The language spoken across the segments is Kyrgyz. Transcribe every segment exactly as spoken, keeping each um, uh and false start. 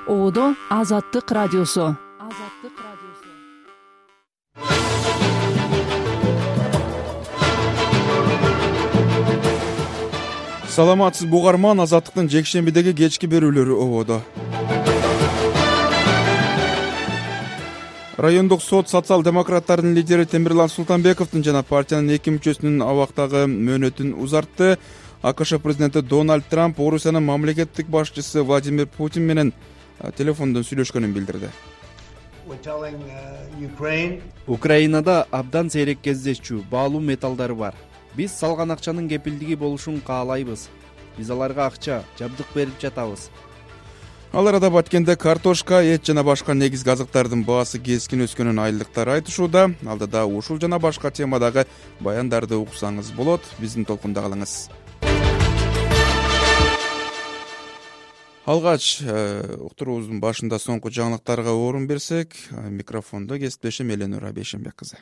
Одо Азаттык радиосу. Азаттык радиосу. Саламатсыз бугарман, Азаттыктын жекшембидеги кечки берүүлөрү ободо. Райондук сот социал-демократтардын лидери Темирлан Султанбековдун жана партиянын эки мүчөсүнүн абактагы мөөнөтүн узартты. АКШ президенти Дональд Трамп Орусиянын мамлекеттик башчысы Владимир Путин менен телефондон сүйлөшкөнүн билдирди. Украинада абдан сейрек кездешчү баалуу металлдары бар. Биз салган акчанын кепилдиги болушун каалайбыз. Биз аларга акча, жабдык берип жатабыз. Алар атап айтканда картошка, эт жана башка негизги азыктардын баасы кескин өскөнүн айылдыктар айтышууда. Алдыда ушул жана башка темадагы баяндарды уксаңыз болот. Биздин толкунда калыңыз. Алгач уктуруубуздун башында соңку жаңылыктарга орун берсек, микрофондо кесиптешим Эленура Бейшенбек кызы.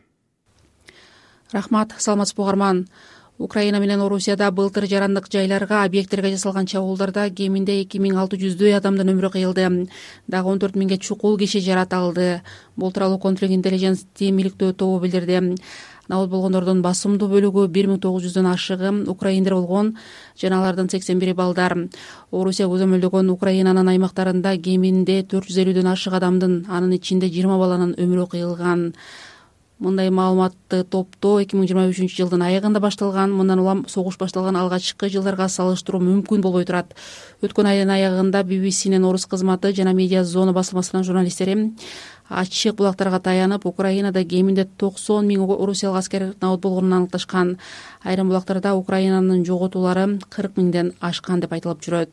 Рахмат, саламатсыз бугарман. Украина менен Орусияда былтыр жарандык жайларга, объекттерге жасалган чабуулдарда кеминде эки миң алты жүздөй адамдын өмүрү кыйылды. Дагы он төрт миңге чукул киши жаратылды. Бул тууралуу конфликт интеллиженс тиемиликтөө тобу билдирди. Набат болгондордун басымдуу бөлүгү бир миң тогуз жүздөн ашыгы украиндер болгон, жана алардын сексен бири балдар. Орусия көзөмөлдөгөн Украинанын аймактарында кеминде төрт жүз элүүдөн ашык адамдын, анын ичинде жыйырма баланын өмүрү кыйылган. Мындай маалыматты топтоо эки миң жыйырма үчүнчү жылдын аягында башталган. Мындан улам согуш башталган алгачкы жылдарга салыштыруу мүмкүн болбой турат. Өткөн айдын аягында би би синин орус кызматы жана Медиа Зона басылмасынын журналисттери ачык булактарга таянып, Украинада кеминде токсон миң орусиялык аскер набат болгонун аныкташкан. Айрым булактарда Украинанын жоготуулары кырк миңден ашкан деп айтылып жүрөт.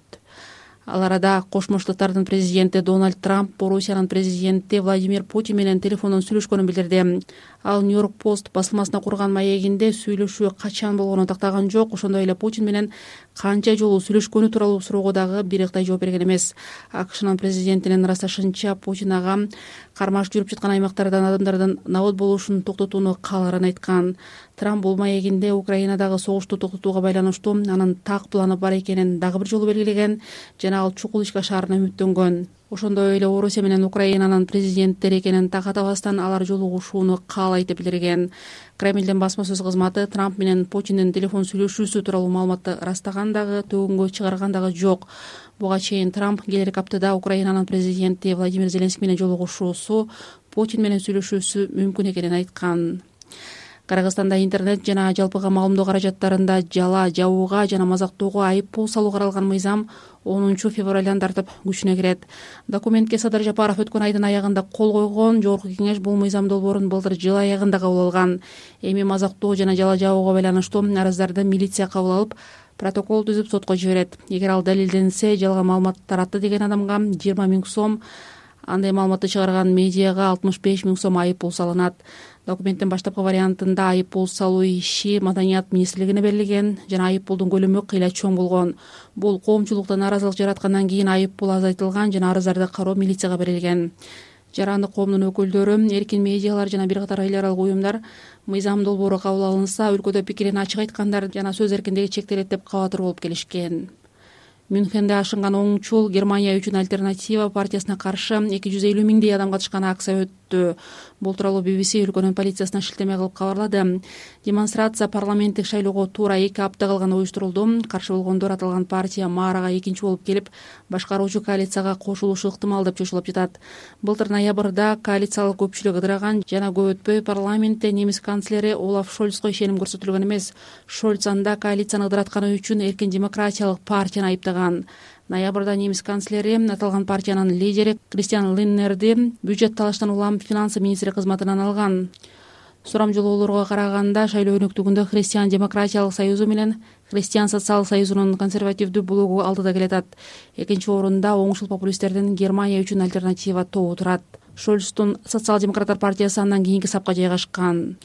Ал арада Кошмо Штаттардын президенти Дональд Трамп Орусиянын президенти Владимир Путин менен телефондон сүйлөшкөнүн билдирди. Ал Нью-Йорк Пост басылмасына курган маегинде сүйлөшүү качан болгонун тактаган жок. Ошондой эле Путин менен канча жолу сүйлөшкөнү тууралуу суроого дагы бириктай жооп берген эмес. АКШнын президентинин ырасташынча, Путин ага кармаш жүрүп жаткан аймактардан адамдардын набат болушун токтотууну кааларын айткан. Трамп бул маегинде Украинадагы согушту токтотууга байланыштуу анын так планы бар экенин дагы бир жолу белгилеген жана ал чукул ишке ашаарына үмүттөнгөн. Ошондой эле Орусия менен Украинанын президенттери экенин так атабастан алар жолугушууну каалайт деп билдирген. Кремлдин басма сөз кызматы Трамп менен Путиндин телефон сүйлөшүүсү тууралуу маалыматты ырастаган дагы, төгүнгө чыгарган дагы жок. Буга чейин Трамп келерки аптада Украинанын президенти Владимир Зеленский менен жолугушуусу, Путин менен сүйлөшүүсү мүмкүн экенин айткан. Кыргызстанда интернет жана жалпыга маалымдоо каражаттарында жала жабууга жана мазактоого айыппул салуу каралган мыйзам онунчу февралдан тартып күчүнө кирет. Документке Садыр Жапаров өткөн айдын аягында кол койгон. Жогорку кеңеш бул мыйзам долбоорун былтыр жыл аягында кабыл алган. Эми мазактоо жана жала жабууга байланыштуу арыздарды милиция кабыл алып, протокол түзүп сотко жиберет. Эгер ал далилденсе, жалган маалымат таратты деген адамга жыйырма миң сом, андай маалыматты чыгарган медиага алтымыш беш миң сом айыппул салынат. Документтин баштапкы вариантында айыппул салуу иши Маданият министрлигине берилген жана айыппулдун көлөмү кыйла чоң болгон. Бул коомчулукта нааразылык жараткандан кийин айыппул азайтылган жана арыздарды кароо милицияга берилген. Жарандык коомдун өкүлдөрү, эркин медиалар жана бир катар эл аралык уюмдар мыйзам долбоору кабыл алынса, өлкөдө пикирин ачык айткандар жана сөз эркиндиги чектелет деп кабатыр болуп келишкен. Мюнхенде ашынган оңчул Германия үчүн альтернатива партиясына каршы эки жүз элүү миңдей адам катышкан акция өттү. Бул тууралуу би би си өлкөнүн полициясына шилтеме кылып кабарлады. Демонстрация парламенттик шайлоого туура эки апта калганда уюштурулду. Каршы болгондор аталган партия маарага экинчи болуп келип, башкаруучу коалицияга кошулушу ыктымал деп чочулап жатат. Былтыр ноябрда коалициялык көпчүлүк ыдыраган жана көп өтпөй парламентте немис канцлери Олаф Шольцко ишеним көрсөтүлгөн эмес. Шольц анда коалицияны ыдыратканы үчүн эркин демократиялык партияны айыптаган. Ноябрда немис канцлери аталган партиянын лидери Кристиан Линнерди бюджет талаштан улам финансы министри кызматынан алган. Сурамжылоолорго караганда шайлоо өнөктүгүндө Христиан демократиялык союзу менен Христиан социал союзунун консервативдүү блогу алдыда келатат. Экинчи орунда оңушул популисттердин Германия үчүн альтернатива тобу турат. Шольцтун социал-демократтар партиясы андан кийинки сапка жайгашкан.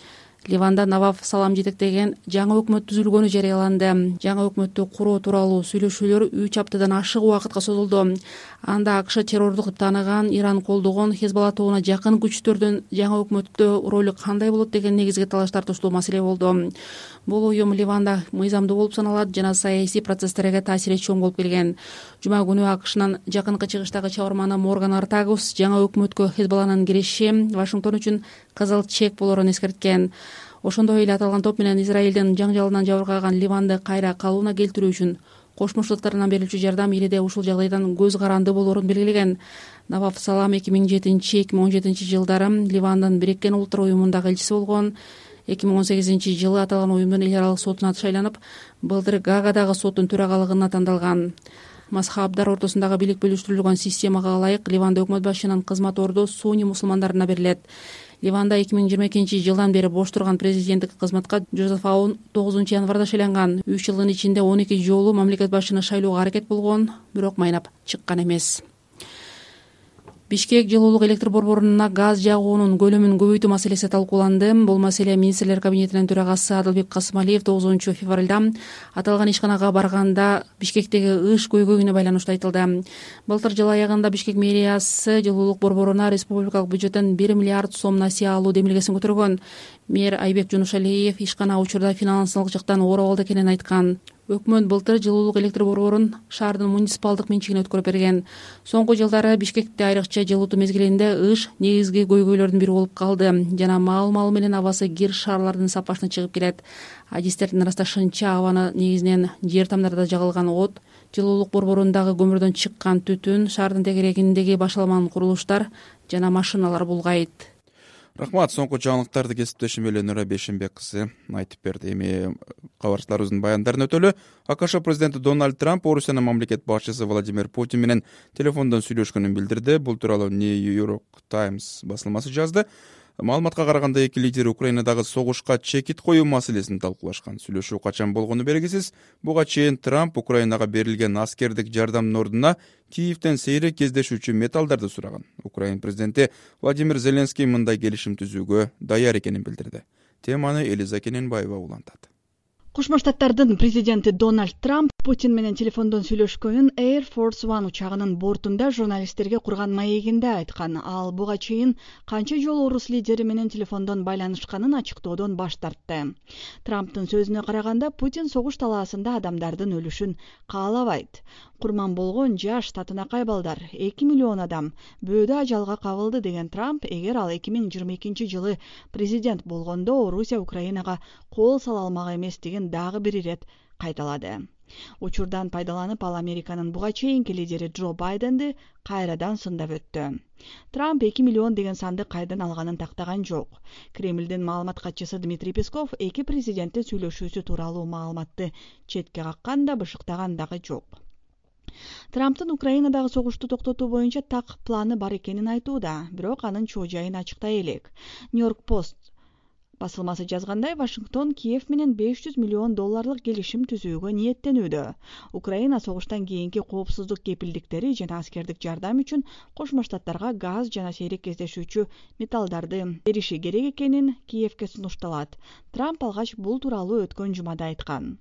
Ливанда Наваф Салам жетектеген жаңы өкмөт түзүлгөнү жарыяланды. Жаңы өкмөттү куруу тууралуу сүйлөшүүлөр үч аптадан ашык убакытка созулду. Анда АКШ террордук деп тааныган, Иран колдогон Хезболла тобуна жакын күчтөрдүн жаңы өкмөттө ролу кандай болот деген негизги талаш тартыштуу маселе болду. Бул уюм Ливанда мыйзамдуу болуп саналат жана саясий процесстерге таасири чоң болуп келген. Жума күнү АКШнын жакынкы чыгыштагы чыгарманы Морган Ортагус жаңы өкмөткө Хезболланын кириши Вашингтон үчүн кызыл чек болорун эскерткен. Ошондой эле аталган топ менен Израилдин жаңжалынан жабыркаган Ливанды кайра калыбына келтирүү үчүн Кошмо Штаттарынан берилчү жардам элиде ушул жагдайдан көз каранды болорун белгилеген. Наваф Салам эки миң жетинчи эки миң он жетинчи жылдары Ливандын Бириккен Улуттар уюмундагы элчиси болгон. эки миң он сегизинчи жылы аталган уюмдун эл аралык сотуна шайланып, былтыр Гаагадагы соттун төрагалыгына тандалган. Мазхабдар ортосундагы бийлик бөлүштүрүлгөн системага ылайык Ливанда өкмөт башчынын кызмат орду сунни мусулмандарына берилет. Ливанда эки миң жыйырма экинчи жылдан бери бош турган президенттик кызматка Жозеф Аун тогузунчу январда шайланган. үч жылдын ичинде он эки жолу мамлекет башчыны шайлоого аракет болгон, бирок майнап чыккан эмес. Бишкек жылуулук электр борборуна газ жагуунун көлөмүн көбөйтүү маселеси талкууланды. Бул маселе министрлер кабинетинин төрагасы Адылбек Касымалиев тогузунчу февралда аталган ишканага барганда Бишкектеги ыш көйгөйүнө байланыштуу айтылды. Былтыр жыл аягында Бишкек мэриясы жылуулук борборуна республикалык бюджеттен бир миллиард сом насыя алуу демилгесин көтөргөн. Мэр Айбек Жунушалиев ишкана учурда финансылык жактан ооро болду экенин айткан. Өкмөт былтыр жылуулук электр борборун шаардын муниципалдык менчигине өткөрүп берген. Соңку жылдары Бишкекте айрыкча жылытуу мезгилинде ыш негизги көйгөйлөрдүн бири болуп калды жана маал-маал менен абасы кир шаарлардын сапашына чыгып келет. Адистердин ырасташынча абаны негизинен жер тамдарда жагылган от, жылуулук борборундагы көмүрдөн чыккан түтүн, шаардын тегерегиндеги башаламан курулуштар жана машиналар булгайт. Рахмат, соңку жаңылыктарды кесиптешим эле Нура Бешенбек кызы айтып берди. Эми кабарчыларыбыздын баяндарын өтөлү. АКШ президенти Дональд Трамп Орусиянын мамлекет башчысы Владимир Путин менен телефондон сүйлөшкөнүн билдирди. Бул тууралуу New York Times басылмасы жазды. Маалыматка караганда эки лидер Украинадагы согушка чекит коюу маселесин талкуулашкан. Сүйлөшүү качан болгону белгисиз. Буга чейин Трамп Украинага берилген аскердик жардамдын ордуна Киевден сейрек кездешүүчү металлдарды сураган. Украин президенти Владимир Зеленский мындай келишим түзүүгө даяр экенин билдирди. Теманы Элиза Кененбаева улантат. Кошмо Штаттардын президенти Дональд Трамп Путин менен телефондон сүйлөшкөнүн Air Force One учагынын бортунда журналисттерге курган маегинде айткан. Ал буга чейин канча жолу орус лидери менен телефондон байланышканын ачыктоодон баш тартты. Трамптын сөзүнө караганда Путин согуш талаасында адамдардын өлүшүн каалабайт. Курман болгон жаш татынакай балдар эки миллион адам бөөдө ажалга кабылды деген Трамп, эгер ал эки миң жыйырма экинчи жылы президент болгондо Орусия Украинага кол сала алмак эмес деген дагы бир ирет кайталады. Учурдан пайдаланып, ал Американын буга чейинки лидери Джо Байденди кайрадан сындап өттү. Трамп эки миллион деген санды кайдан алганын тактаган жок. Кремлдин маалымат катчысы Дмитрий Песков эки президенттин сүйлөшүүсү тууралуу маалыматты четке каккан да бышыктаган дагы жок. Трамптын Украинадагы согушту токтотуу боюнча так планы бар экенин айтууда, бирок анын чоо жайын ачыктай элек. Нью-Йорк Пост басылмасы жазгандай, Вашингтон Киев менен беш жүз миллион долларлык келишим түзүүгө ниеттенүүдө. Украина согуштан кийинки коопсуздук кепилдиктери жана аскердик жардам үчүн Кошмо Штаттарга газ жана сейрек кездешүүчү металлдарды бериши керек экенин Киевке сунушталат. Трамп алгач бул тууралуу өткөн жумада айткан.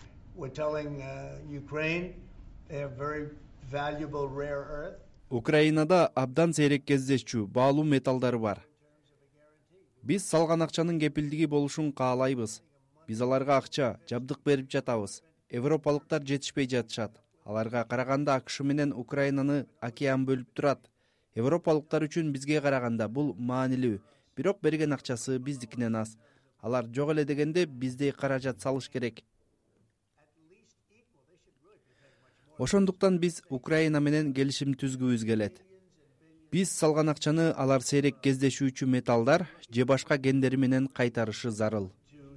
Украинада абдан сейрек кездешчү баалуу металлдары бар. Биз салган акчанын кепилдиги болушун каалайбыз. Биз аларга акча, жабдык берип жатабыз. Европалыктар жетишпей жатышат. Аларга караганда АКШ менен Украинаны океан бөлүп турат. Европалыктар үчүн бизге караганда бул маанилүү. Бирок берген акчасы биздикинен аз. Алар жок эле дегенде биздей каражат салыш керек. Ошондуктан биз Украина менен келишим түзгүбүз келет. Биз салган акчаны алар сейрек кездешүүчү металлдар же башка кендери менен кайтарышы зарыл.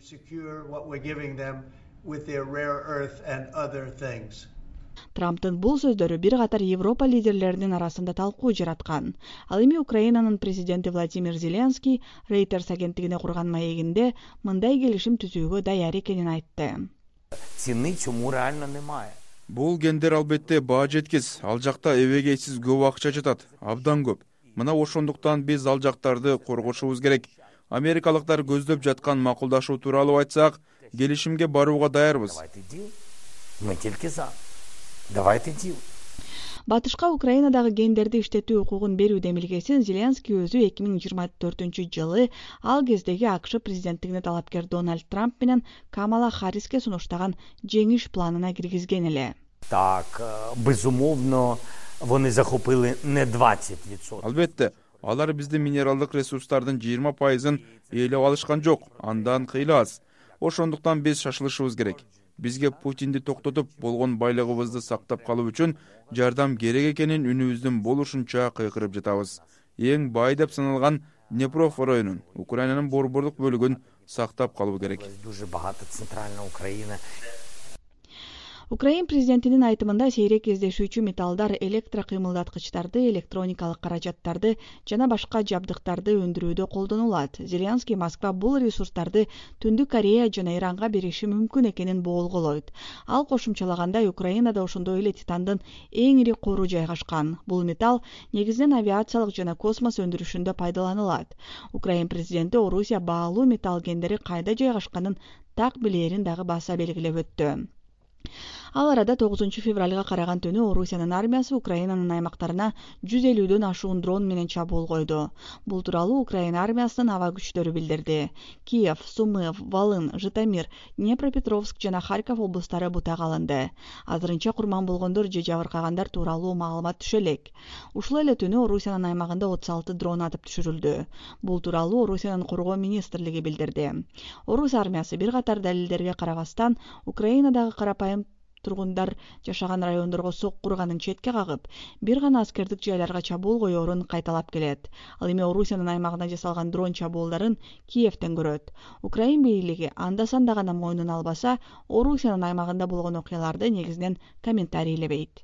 Трамптын бул сөздөрү бир катар Европа лидерлеринин арасында талкуу жараткан. Ал эми Украинанын президенти Владимир Зеленский Reuters агенттигине курган маегинде мындай келишим түзүүгө даяр экенин айтты. Цены чому реально немає. Бул кендер албетте баа жеткис. Ал жакта эбегейсиз көп акча жатат, абдан көп. Мына ошондуктан биз ал жактарды коргошубуз керек. америкалыктар көздөп жаткан макулдашуу тууралуу айтсак, келишимге барууга даярбыз. Мы тільки за. Давайте дил. Батышка Украинадагы гендерди иштетүү укугун берүү демилгесин Зеленский өзү эки миң жыйырма төртүнчү жылы ал кездеги АКШ президенттигине талапкер Дональд Трамп менен Камала Харриске сунуштаган жеңиш планына киргизген эле. Так, безумовно, вони захопили не двадцать відсотків. Албетте, алар биздин минералдык ресурстардын жыйырма пайызын ээлеп алышкан жок, андан кыйла аз. Ошондуктан биз шашылышыбыз керек. Бизге Путинди токтотуп, болгон байлыгыбызды сактап калуу үчүн жардам керек экенин үнүбүздүн болушунча кыйкырып жатабыз. Эң бай деп саналган Днепров районун, Украинанын борборлук бөлүгүн сактап калуу керек. Дуже багато центральна Україна. Украин президентинин айтымында сейрек кездешүүчү металлдар, электрокыймылдаткычтарды, электроникалык каражаттарды жана башка жабдыктарды өндүрүүдө колдонулат. Зеленский Москва бул ресурстарды Түндүк Корея жана Иранга бериши мүмкүн экенин боолголойт. Ал кошумчалагандай, Украинада ошондой эле титандын эң ири кору жайгашкан. Бул металл негизинен авиациялык жана космос өндүрүшүндө пайдаланылат. Украин президенти Орусия баалуу металл кендери кайда жайгашканын так билээрин дагы баса белгилеп өттү. Ал арада тогузунчу февралга караган түнү Орусиянын армиясы Украинанын аймактарына жүз элүүдөн ашуун дрон менен чабуул койду. Бул тууралуу Украина армиясынын аба күчтөрү билдирди. Киев, Сумы, Волын, Житомир, Днепропетровск жана Харьков облустары бутак алынды. Азырынча курман болгондор же жабыркагандар тууралуу маалымат түшө элек. Ушул эле түнү Орусиянын аймагында отуз алты дрон атып түшүрүлдү. Бул тууралуу Орусиянын коргоо министрлиги билдирди. Орус армиясы бир катар далилдерге карабастан Украинадагы карапайым тургундар жашаган райондорго сок курганын четке кагып, бир гана аскердик жайларга чабуул коёрун кайталап келет. Ал эми Орусиянын аймагына жасалган дрон чабуулдарын Киевтен көрөт. Украин бийлиги анда-санда гана мойнун албаса, Орусиянын аймагында болгон окуяларды негизинен комментарийлебейт.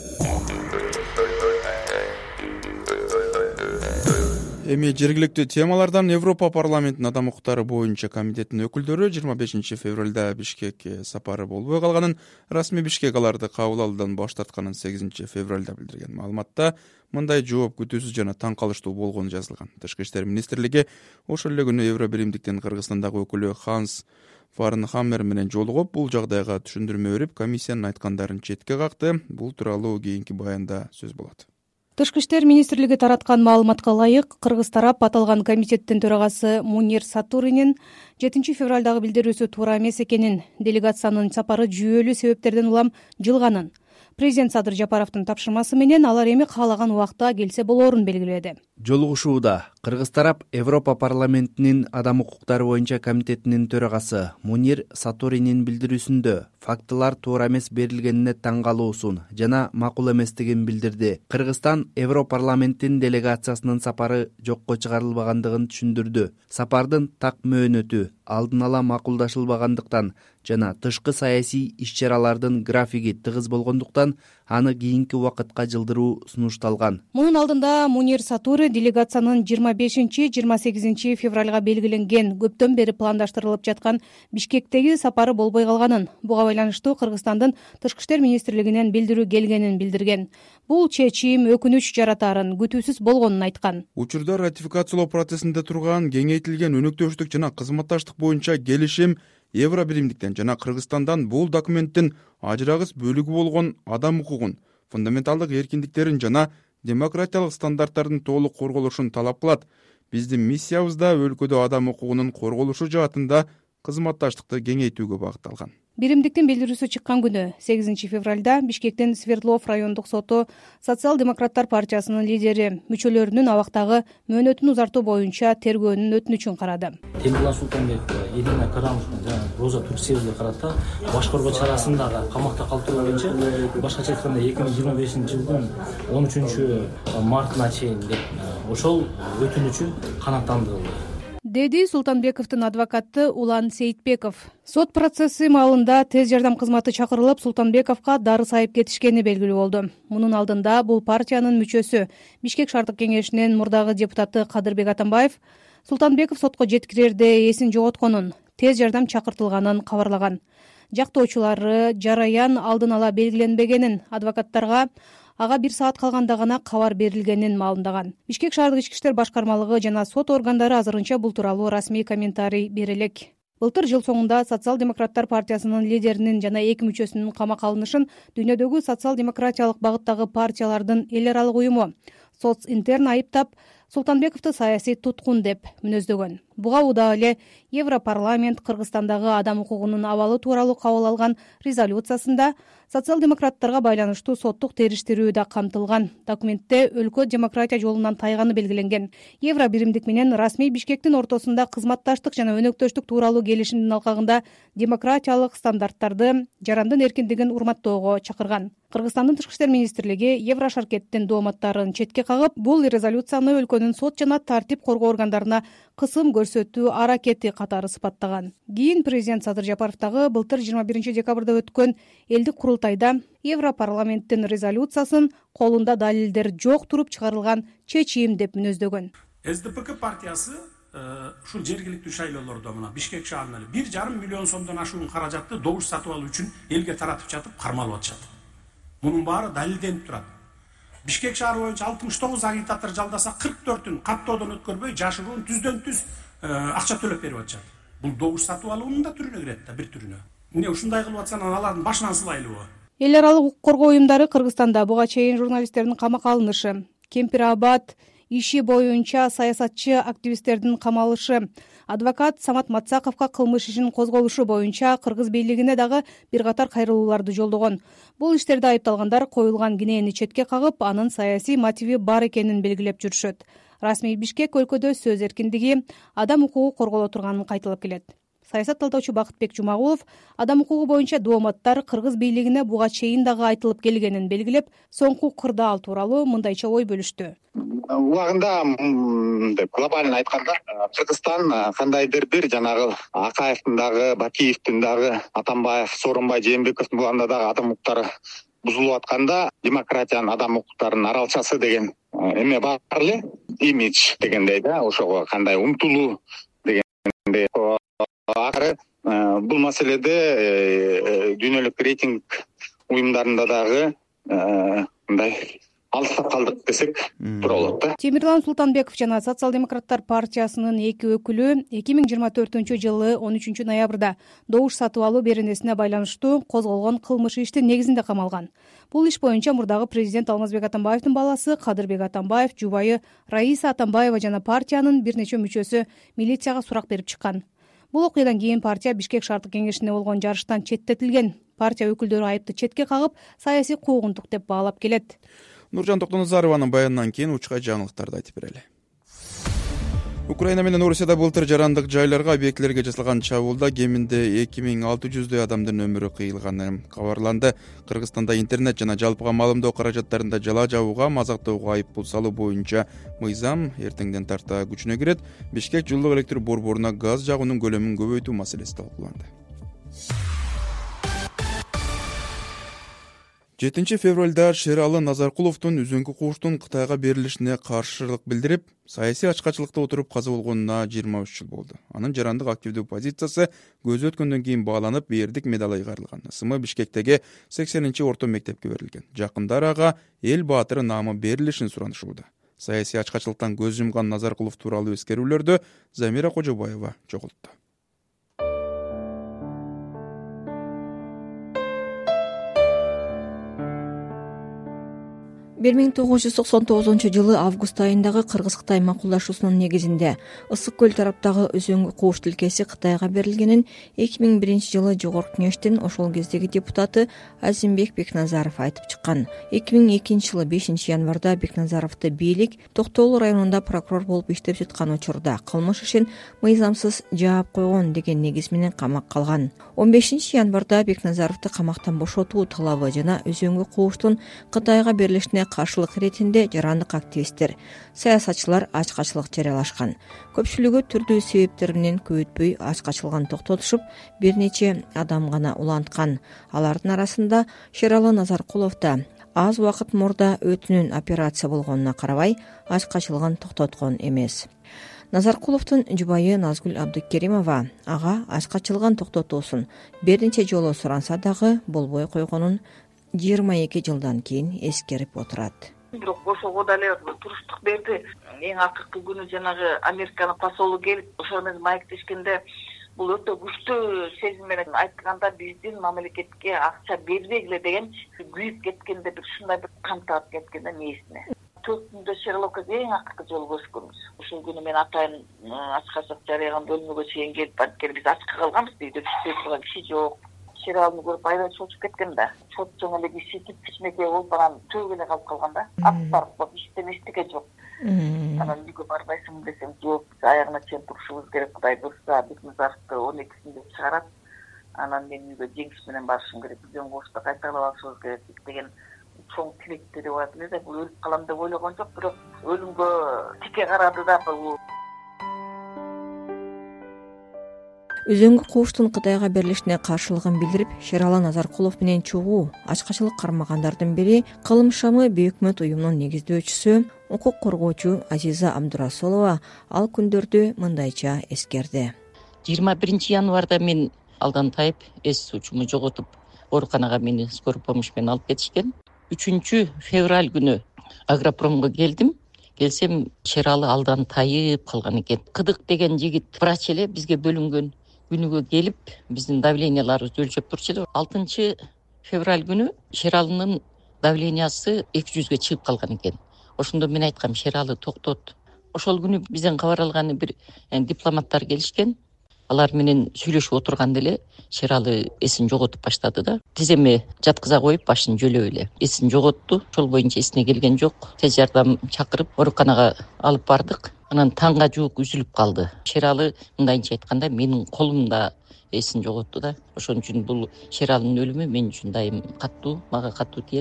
Эми жергиликтүү темалардан Европа парламентинин адам укуктары боюнча комитетинин өкүлдөрү жыйырма бешинчи февралда Бишкекке сапары болбой калганын, расмий Бишкек аларды кабыл алуудан баш тартканын сегизинчи февралда билдирген. Маалыматта мындай жооп күтүүсүз жана таң калыштуу болгону жазылган. Тышкы иштер министрлиги ошол эле күнү Евробиримдиктин Кыргызстандагы өкүлү Ханс Варнхаммер менен жолугуп, бул жагдайга түшүндүрмө берип, комиссиянын айткандарын четке какты. Бул тууралуу кийинки баянда сөз болот. Тышкы иштер министрлиги тараткан маалыматка ылайык, кыргыз тарап аталган комитеттин төрагасы Мунир Сатуринин жетинчи февралдагы билдирүүсү туура эмес экенин, делегациянын сапары жүйөлүү себептерден улам жылганын, президент Садыр Жапаровдун тапшырмасы менен алар эми каалаган убакта келсе болоорун белгиледи. Жолугушууда кыргыз тарап Европа парламентинин адам укуктары боюнча комитетинин төрагасы Мунир Сатуринин билдирүүсүндө фактылар туура эмес берилгенине таң калуусун жана макул эместигин билдирди. Кыргызстан Европарламенттин делегациясынын сапары жокко чыгарылбагандыгын түшүндүрдү. Сапардын так мөөнөтү алдын ала макулдашылбагандыктан жана тышкы саясий иш-чаралардын графиги тыгыз болгондуктан аны кийинки убакытка жылдыруу сунушталган. Мунун алдында Мунир Сатури делегациянын жыйырма бешинчи жыйырма сегизинчи февралга белгиленген көптөн бери пландаштырылып жаткан Бишкектеги сапары болбой калганын, буга байланыштуу Кыргызстандын тышкы иштер министрлигинен билдирүү келгенин билдирген. Бул чечим өкүнүч жаратаарын, күтүүсүз болгонун айткан. Учурда ратификациялоо процессинде турган кеңейтилген өнөктөштүк жана кызматташтык боюнча келишим Евробиримдиктен жана Кыргызстандан бул документтин ажырагыс бөлүгү болгон адам укугун, фундаменталдык эркиндиктерин жана демократиялык стандарттардын толук корголушун талап кылат. Биздин миссиябызда өлкөдө адам укугунун корголушу жаатында кызматташтыкты кеңейтүүгө багытталган. Биримдиктин билдирүүсү чыккан күнү сегизинчи февралда Бишкектин Свердлов райондук соту Социал-демократтар партиясынын лидери мүчөлөрүнүн абактагы мөөнөтүн узартуу боюнча тергөөнүн өтүнүчүн карады. Темирлан Султанбекова, Ирина Карамушкина жана Роза Турксиевге карата баш коргоо чарасындагы камакта калтыруу боюнча башкача айтканда эки миң жыйырма бешинчи жылдын он үчүнчү мартына чейин деп ошол өтүнүчү канааттандырылды, деди Султанбековдун адвокаты Улан Сейитбеков. Сот процесси маалында тез жардам кызматы чакырылып, Султанбековго дары сайып кетишкени белгилүү болду. Мунун алдында бул партиянын мүчөсү, Бишкек шаардык кеңешинин мурдагы депутаты Кадырбек Атамбаев Султанбеков сотко жеткирерде эсин жоготконун, тез жардам чакыртылганын кабарлаган. Жактоочулары жараян алдын ала белгиленбегенин, адвокаттарга ага бир саат калганда гана кабар берилгенин маалымдаган. Бишкек шаардык ички иштер башкармалыгы жана сот органдары азырынча бул тууралуу расмий комментарий бере элек. Былтыр жыл соңунда Социал-демократтар партиясынын лидеринин жана эки мүчөсүнүн камакка алынышын дүйнөдөгү социал-демократиялык багыттагы партиялардын эл аралык уюму Социнтерн айыптап, Султанбековду саясий туткун деп мүнөздөгөн. Буга удаа эле Европарламент Кыргызстандагы адам укугунун абалы тууралуу кабыл алган резолюциясында социал-демократтарга байланыштуу соттук териштирүү да камтылган. Документте өлкө демократия жолунан тайганы белгиленген. Евро биримдик менен расмий Бишкектин ортосунда кызматташтык жана өнөктөштүк тууралуу келишимдин алкагында демократиялык стандарттарды, жарандын эркиндигин урматтоого чакырган. Кыргызстандын тышкы иштер министрлиги Евро шаркеттин дооматтарын четке кагып, бул резолюцияны өлкөнүн сот жана тартип коргоо органдарына кысым көрсөтүү аракети катары сыпаттаган. Кийин президент Садыр Жапаров дагы былтыр жыйырма биринчи декабрда өткөн элдик курултайда Европарламенттин резолюциясын колунда далилдер жок туруп чыгарылган чечим деп мүнөздөгөн. эс дэ пэ ка партиясы ушул жергиликтүү шайлоолордо мына Бишкек шаарында бир жарым миллион сомдон ашуун каражатты добуш сатып алуу үчүн элге таратып жатып кармалып атышат. Мунун баары далилденип турат. Бишкек шаары боюнча алтымыш тогуз агитатор жалдаса, кырк төртүн каттоодон өткөрбөй жашыруун түздөн түз акча төлөп берип атышат. Бул добуш сатып алуунун да түрүнө кирет да, бир түрүнө. Эмне ушундай кылып атсаң, алардын башынан сылайлыбы? Эл аралык укук коргоо уюмдары Кыргызстанда буга чейин журналисттердин камакка алынышы, Кемпир Абад иши боюнча саясатчы активисттердин камалышы, адвокат Самат Мацаковго кылмыш ишин козголушу боюнча кыргыз бийлигине дагы бир катар кайрылууларды жолдогон. Бул иштерде айыпталгандар коюлган кинени четке кагып, анын саясий мотиви бар экенин белгилеп жүрүшөт. Расмий Бишкек өлкөдө сөз эркиндиги, адам укугу корголо турганын кайталап келет. Саясат талдаучу Бакытбек Жумагулов адам укугу боюнча дооматтар кыргыз бийлигине буга чейин дагы айтылып келгенин белгилеп, соңку кырдаал тууралуу мындайча ой бөлүштү. Убагында глобально айтканда Кыргызстан кандайдыр бир жанагы Акаевдин дагы, Бакиевдин дагы, Атамбаев, Сооронбай Жээнбековдун буларында дагы адам укуктары бузулуп атканда демократиянын, адам укуктарынын аралчасы деген эме бар эле, имидж дегендей да, ошого кандай умтулуу дегендей. Акыры бул маселеде дүйнөлүк рейтинг уюмдарында дагы мындай алыстап калдык десек туура болот да. Темирлан Султанбеков жана Социал-демократтар партиясынын эки өкүлү эки миң жыйырма төртүнчү жылы он үчүнчү ноябрда добуш сатып алуу беренесине байланыштуу козголгон кылмыш иштин негизинде камалган. Бул иш боюнча мурдагы президент Алмазбек Атамбаевдин баласы Кадырбек Атамбаев, жубайы Раиса Атамбаева жана партиянын бир нече мүчөсү милицияга сурак берип чыккан. Бул окуядан кийин партия Бишкек шаардык кеңешинде болгон жарыштан четтетилген. Партия өкүлдөрү айыпты четке кагып, саясий куугунтук деп баалап келет. Нуржан Токтоназарованын баянынан кийин учка жаңылыктарды айтып берели. Украина менен Орусияда былтыр жарандык жайларга, объектилерге жасалган чабуулда кеминде эки миң алты жүздөй адамдын өмүрү кыйылганы кабарланды. Кыргызстанда интернет жана жалпыга маалымдоо каражаттарында жала жабууга, мазактоого айып пул салуу боюнча мыйзам эртеңден тарта күчүнө кирет. Бишкек жылдык электр борборуна газ жагуунун көлөмүн көбөйтүү маселеси талкууланды. жетинчи февралда Шералы Назаркуловдун үзүңкү кууштун Кытайга берилишине каршылык билдирип, саясий ачкачылыкта отуруп каза болгонуна жыйырма үч жыл болду. Анын жарандык активдүү позициясы көз өткөндөн кийин бааланып, Эрдик медалы ыйгарылган. Ысымы Бишкектеги сексенинчи орто мектепке берилген. Жакындар ага эл баатыры наамы берилишин суранышууда. Саясий ачкачылыктан көз жумган Назаркулов тууралуу эскерүүлөрдү Замира Кожобаева чогултту. бир миң тогуз жүз токсон тогузунчу жылы август айындагы Кыргыз-Кытай макулдашуусунун негизинде Ысык көл тараптагы үзөңгү кууш тилкеси Кытайга берилгенин эки миң биринчи жылы Жогорку Кеңештин ошол кездеги депутаты Азимбек Бекназаров айтып чыккан. эки миң экинчи жылы бешинчи январда Бекназаровду бийлик Токтоолу районунда прокурор болуп иштеп жаткан учурда кылмыш ишин мыйзамсыз жаап койгон деген негиз менен камакка алган. он бешинчи январда Бекназаровду камактан бошотуу талабы жана үзөңгү кууштун Кытайга берилишине каршылык иретинде жарандык активисттер, саясатчылар ачкачылык жарыялашкан. Көпчүлүгү түрдүү себептер менен көп өтпөй ачкачылыгын токтотушуп, бир нече адам гана уланткан. Алардын арасында Шералы Назаркулов да аз убакыт мурда өтүнүн операция болгонуна карабай ачкачылыгын токтоткон эмес. Назаркуловдун жубайы Назгүл Абдыкеримова ага ачкачылыгын токтотуусун бир нече жолу суранса дагы болбой койгонун жыйырма эки жылдан кийин эскерип отурат. Бирок ошого дале туруштук берди. Эң акыркы күнү жанагы Американын посолу келип ошол менен маектешкенде бул өтө күчтүү сезим менен айтканда биздин мамлекетке акча бербегиле деген күйүп кеткенде бир ушундай бир кан таап кеткенде мээсине. Төртүндө Шерлокка эң акыркы жолу көрүшкөнбүз. Ошол күнү мен атайын ачкачылык жарыяган бөлмөгө чейин келип анткени биз ачка калганбыз, үйдө түшпөй турган киши жок. Сериалды көрүп аябай чочуп кеткен да. Чот жоң эле киши кичинекей болуп анан төгүп эле калып калган да. Аттарып иштен эчтеке жок. Анан үйгө барбайсыңбы десем, жок, аягына чейин турушубуз керек, Кудай буйрса биздин зарфты он экисинде чыгарат. Анан мен үйгө жеңиш менен барышым керек, Үзөң кошто кайталап алышыбыз керек деген чоң тилекти деп атат эле. Бул өлүп калам деп ойлогон жок, бирок өлүмгө тике карады да бул. Үзөңгү кууштун Кытайга берилишине каршылыгын билдирип, Шералы Назаркулов менен чогуу ачкачылык кармагандардын бири Кылым шамы Бейөкмөт уюмунун негиздөөчүсү, укук коргоочу Азиза Абдурасулова ал күндөрдү мындайча эскерди. жыйырма биринчи январда мен алдан тайып эс учуму жоготуп, ооруканага мени скорый помощь менен алып кетишкен. үчүнчү февраль күнү Агропромго келдим. Келсем, Шералы алдан тайып калган экен. Кыдык деген жигит врач эле бизге бөлүнгөн. Күнүгө келип, биздин давленияларыбызды өлчөп турчу эле. алтынчы февраль күнү Шералынын давлениясы эки жүзгө чыгып калган экен. Ошондо мен айткам, Шералы токтот. Ошол күнү бизден кабар алганы бир дипломаттар келишкен. Алар менен сүйлөшүп отурганда эле Шералы эсин жоготуп баштады да. Тиземе жаткыза коюп, башын жөлөп эле эсин жоготту. Ошол боюнча эсине келген жок. Тез жардам чакырып, ооруканага алып бардык. Анан таңга жуук үзүлүп калды. Шералы мындайча айтканда менин колумда эсин жоготту да. Ошон үчүн бул Шералынын өлүмү мен үчүн дайым каттуу, мага каттуу тиет.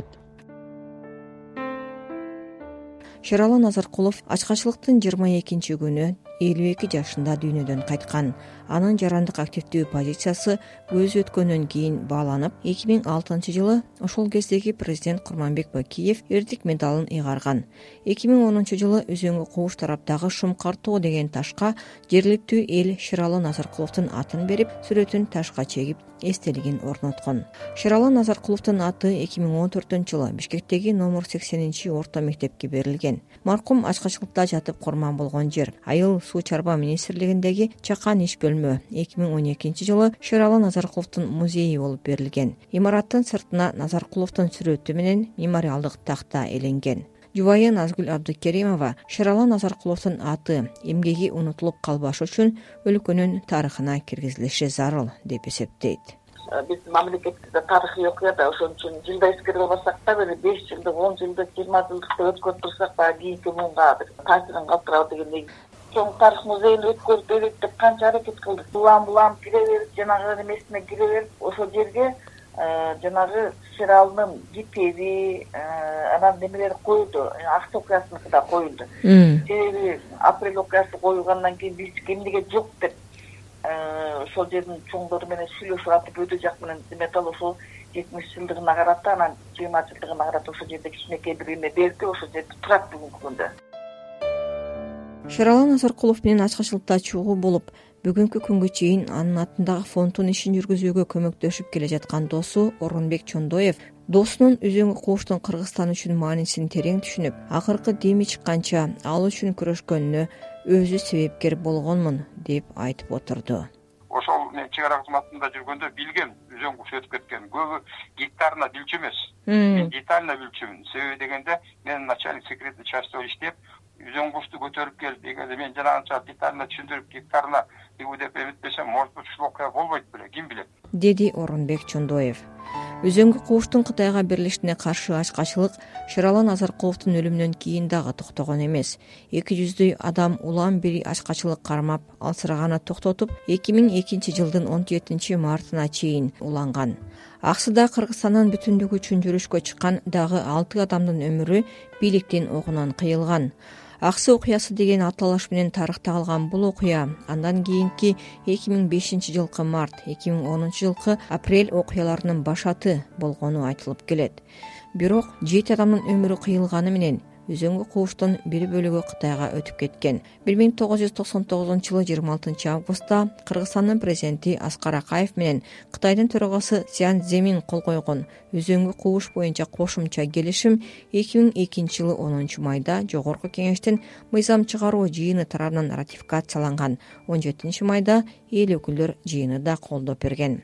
Шералы Назаркулов ачкачылыктын жыйырма экинчи күнү элүү эки жашында дүйнөдөн кайткан. Анын жарандык активдүү позициясы көз өткөндөн кийин бааланып, эки миң алтынчы жылы ошол кездеги президент Курманбек Бакиев эрдик медалын ыйгарган. эки миң онунчу жылы Үзөңгү кууш тараптагы Шумкар тоо деген ташка жергиликтүү эл Шералы Назаркуловдун атын берип, сүрөтүн ташка чегип, эстелигин орноткон. Шералы Назаркуловдун аты эки миң он төртүнчү жылы Бишкектеги номер сексенинчи орто мектепке берилген. Маркум ачкачылыкта жатып курман болгон жер Айыл суу чарба министрлигиндеги Чакан иш бөлмө эки миң он экинчи жылы Шералы Назаркуловдун музейи болуп берилген. Имараттын сыртына Назаркуловдун сүрөтү менен мемориалдык такта эленген. Жубайы Назгүл Абдыкеримова Шералы Назаркуловдун аты, эмгеги унутулуп калбашы үчүн өлкөнүн тарыхына киргизилиши зарыл деп эсептейт. Биздин мамлекетибизде тарыхый окуя да, ошон үчүн жылда эскере албасак да, бир беш жылдык, он жылдык, жыйырма жылдыкты өткөрүп турсак, баягы кийинки муунга бир таасирин калтырабы дегендей. Чоң тарых музейин өткөрүп берет деп канча аракет кылдык. Улам-улам кире берип, жанагы эмесине кире берип, ошол жерге жанагы Шералынын китеби, анан немелери коюлду, Акча окуясыныкы да коюлду. Себеби апрель окуясы коюлгандан кийин биз эмнеге жок деп ошол жердин чоңдору менен сүйлөшүп атып, өйдө жак менен металл ошол жетимиш жылдыгына карата, анан жыйырма жылдыгына карата ошол жерде кичинекей бир эме берди, ошол жерде турат бүгүнкү күндө. Шералы Назаркулов менен ачкачылыкта чогуу болуп, бүгүнкү күнгө чейин анын атындагы фонддун ишин жүргүзүүгө көмөктөшүп келе жаткан досу Орунбек Чондоев досунун Үзөңгү кууштун Кыргызстан үчүн маанисин терең түшүнүп, акыркы деми чыкканча ал үчүн күрөшкөнүнө өзү себепкер болгонмун деп айтып отурду. Ошол мен чек ара кызматында жүргөндө билгем, Үзөң кууш өтүп кеткен. Көбү гектарына билчү эмес. Мен детально билчүмүн. Себеби дегенде мен начальник секретный частьта иштеп, Үзөң кушту көтөрүп келип, эгерде мен жанагынча детально түшүндүрүп гектарына бигүү деп эметпесем, может быть, ушул окуя болбойт беле, ким билет, деди Орунбек Чондоев. Үзөңгү кууштун Кытайга берилишине каршы ачкачылык Шералы Назаркуловдун өлүмүнөн кийин дагы токтогон эмес. эки жүздөй адам улам бери ачкачылык кармап, алсыраганы токтотуп, эки миң экинчи жылдын он жетинчи мартына чейин уланган. Аксыда Кыргызстандын бүтүндүгү үчүн жүрүшкө чыккан дагы алты адамдын өмүрү бийликтин огунан кыйылган. Аксы окуясы деген аталыш менен тарыхта калган бул окуя андан кийинки эки миң бешинчи жылкы март, эки миң онунчу жылкы апрель окуяларынын башаты болгону айтылып келет. Бирок жети адамдын өмүрү кыйылганы менен өзөңгү кууштун бир бөлүгү Кытайга өтүп кеткен. бир миң тогуз жүз токсон тогузунчу жылы жыйырма алтынчы августта Кыргызстандын президенти Аскар Акаев менен Кытайдын төрагасы Цзян Цземин кол койгон өзөңгү кууш боюнча кошумча келишим эки миң экинчи жылы онунчу майда Жогорку Кеңештин мыйзам чыгаруу жыйыны тарабынан ратификацияланган. он жетинчи майда эл өкүлдөр жыйыны да колдоп берген.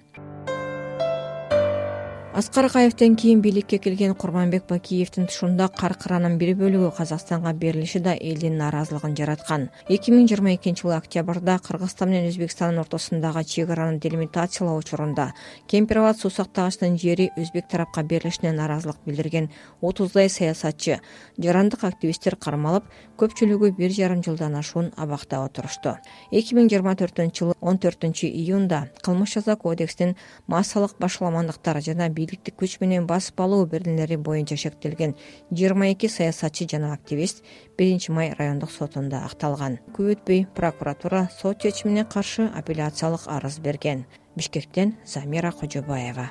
Аскар Акаевден кийин бийликке келген Курманбек Бакиевдин тушунда кар кыранын бир бөлүгү Казакстанга берилиши да элдин нааразылыгын жараткан. эки миң жыйырма экинчи жылы октябрда Кыргызстан менен Өзбекстандын ортосундагы чек араны делимитациялоо учурунда Кемпироват суу сактагычтын жери өзбек тарапка берилишине нааразылык билдирген отуздай саясатчы, жарандык активисттер кармалып, көпчүлүгү бир жарым жылдан ашуун абакта отурушту. эки миң жыйырма төртүнчү жылы он төртүнчү июнда кылмыш жаза кодекстин массалык башаламандыктар жана бийликтик күч менен басып алуу берилмелери боюнча шектелген жыйырма эки саясатчы жана активист биринчи май райондук сотунда акталган. Көп өтпөй прокуратура сот чечимине каршы апелляциялык арыз берген. Бишкектен Замира Кожобаева.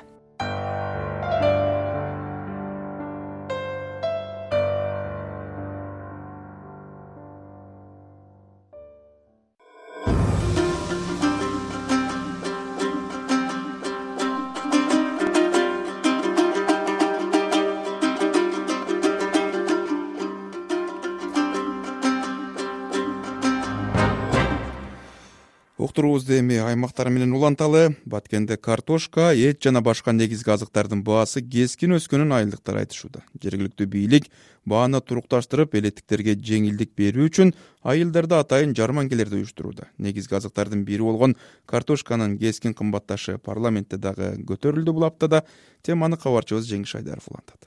Уктуруубузду эми аймактар менен уланталы. Баткенде картошка, эт жана башка негизги азыктардын баасы кескин өскөнүн айылдыктар айтышууда. Жергиликтүү бийлик бааны турукташтырып, элеттиктерге жеңилдик берүү үчүн айылдарда атайын жарманкелерди уюштурууда. Негизги азыктардын бири болгон картошканын кескин кымбатташы парламентте дагы көтөрүлдү бул аптада. Теманы кабарчыбыз Жеңиш Айдаров улантат.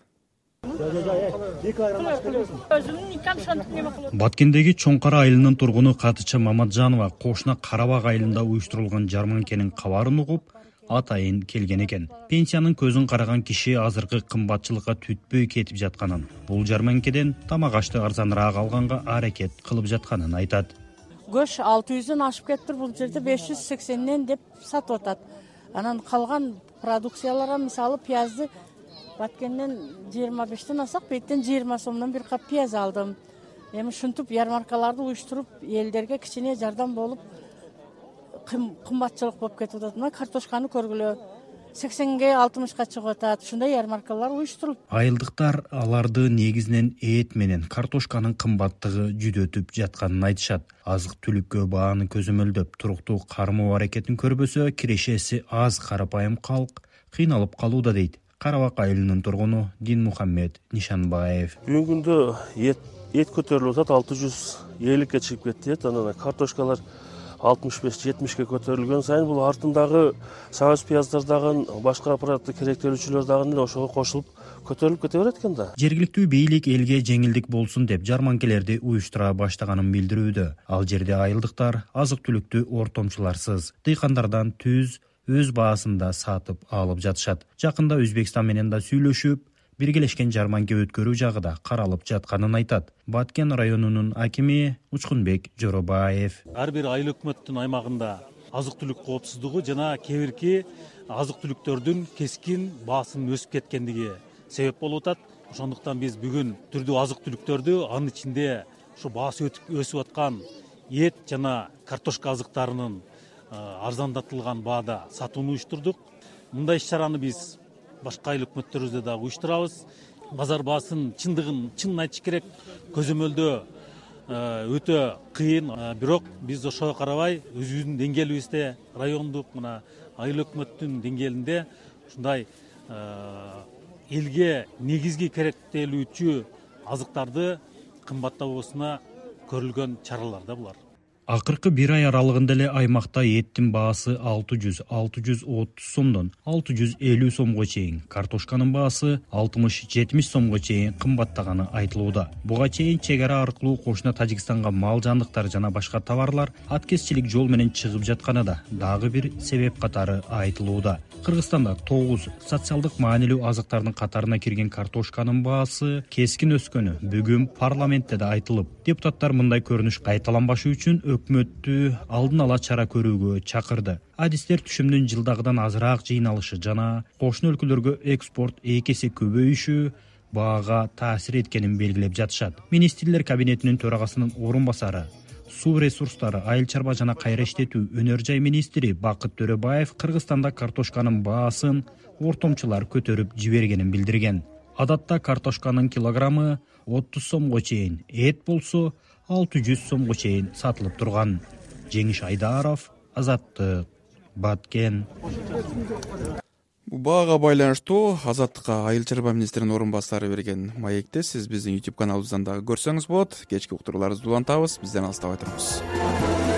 Баткендеги Чоңкара айылынын тургуну Катыча Маматжанова кошуна Карабак айылында уюштурулган жарманкенин кабарын угуп, атайын келген экен. Пенсиянын көзүн караган киши азыркы кымбатчылыкка түтпөй кетип жатканын, бул жарманкеден тамак ашты арзаныраак алганга аракет кылып жатканын айтат. Көш алты жүздөн ашып кетиптир, бул жерде беш жүз сексенден деп сатып атат. Анан калган продукцияларга мисалы пиязды Баткенден жыйырма бештен асак, беттен жыйырма сомдон бир кап пияз алдым. Эми ушинтип ярмаркаларды уюштуруп, элдерге кичине жардам болуп, кымбатчылык болуп кетип атат. Мына картошканы көргүлө сексенге алтымышка чыгып атат. Ушундай ярмаркалар уюштурулуп. Айылдыктар аларды негизинен эт менен картошканын кымбаттыгы жүдөтүп жатканын айтышат. Азык-түлүккө бааны көзөмөлдөп, туруктуу кармоо аракетин көрбөсө, кирешеси аз карапайым калк кыйналып калууда дейт Карабак айылынын тургуну Дин Мухаммед Нишанбаев. Бүгүнкү күндө эт эт көтөрүлүп атат, алты жүз элүүгө чыгып кетти. Анан картошкалар алтымыш беш жетимишке көтөрүлгөн сайын бул артындагы сабыз пияздар дагы башка аппаратты керектелүүчүлөр дагы ошого кошулуп көтөрүлүп кете берет экен да. Жергиликтүү бийлик элге жеңилдик болсун деп жарманкелерди уюштура баштаганын билдирүүдө. Ал жерде айылдыктар азык-түлүктү ортомчуларсыз дыйкандардан түз өз баасында сатып алып жатышат. Жакында Өзбекстан менен да сүйлөшүп, биргелешкен жарманке өткөрүү жагы да каралып жатканын айтат. Баткен районунун акими Учкунбек Жоробаев. Ар бир айыл өкмөттүн аймагында азык-түлүк коопсуздугу жана кебирки азык-түлүктөрдүн кескин баасынын өсүп кеткендиги себеп болуп атат. Ошондуктан биз бүгүн түрдүү азык-түлүктөрдү, анын ичинде ушу баасы өсүп аткан эт жана картошка азыктарынын арзандатылган баада сатууну уюштурдук. Мындай иш-чараны биз башка айыл өкмөттөрүбүздө дагы уюштурабыз. Базар баасын чындыгын чын айтыш керек, көзөмөлдөө өтө кыйын, бирок биз ошого карабай өзүбүздүн деңгээлибизде, райондук мына айыл өкмөттүн деңгээлинде ушундай элге негизги керектелүүчү азыктарды кымбаттабоосуна көрүлгөн чаралар да булар. Акыркы бир ай аралыгында эле аймакта эттин баасы алты жүз алты жүз отуз сомдон алты жүз элүү сомго чейин, картошканын баасы алтымыш жетимиш сомго чейин кымбаттаганы айтылууда. Буга чейин чек ара аркылуу кошуна Тажикстанга мал жандыктар жана башка товарлар аткезчилик жол менен чыгып жатканы да дагы бир себеп катары айтылууда. Кыргызстанда тогуз социалдык маанилүү азыктардын катарына кирген картошканын баасы кескин өскөнү бүгүн парламентте да айтылып, депутаттар мындай көрүнүш кайталанбашы үчүн өкмөттү алдын ала чара көрүүгө чакырды. Адистер түшүмдүн жылдагыдан азыраак жыйналышы жана кошуна өлкөлөргө экспорт эки эсе көбөйүшү баага таасир эткенин белгилеп жатышат. Министрлер кабинетинин төрагасынын орун басары, суу ресурстары, айыл чарба жана кайра иштетүү өнөр жай министри Бакыт Төрөбаев Кыргызстанда картошканын баасын ортомчулар көтөрүп жибергенин билдирген. Адатта картошканын килограммы отуз сомго чейин, эт болсо алты жүз сомго чейин сатылып турган. Жеңиш Айдаров, Азаттык, Баткен. Баага байланыштуу Азаттыкка айыл чарба министринин орун басары берген маекте сиз биздин YouTube каналыбыздан дагы көрсөңүз болот. Кечки уктурууларыбызды улантабыз. Бизден алыстабай туруңуз.